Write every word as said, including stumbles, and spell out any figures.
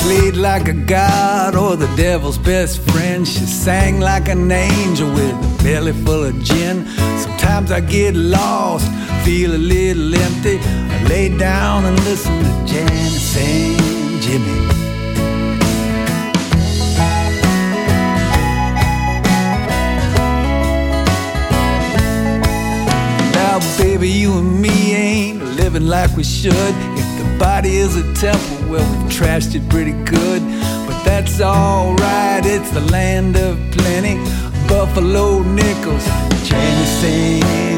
played like a god or the devil's best friend. She sang like an angel with a belly full of gin. Sometimes I get lost, feel a little empty. I lay down and listen to Janis Saint Jimmy. Now, baby, you and me ain't living like we should. If the body is a temple, well, we've trashed it pretty good. But that's alright, it's the land of plenty. Buffalo nickels, Janis Saint